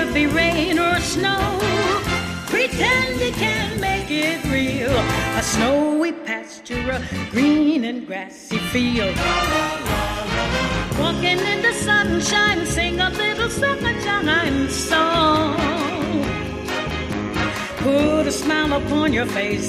be rain or snow. Pretend you can make it real. A snowy pasture, a green and grassy field. Walking in the sunshine, sing a little summertime song. Put a smile upon your face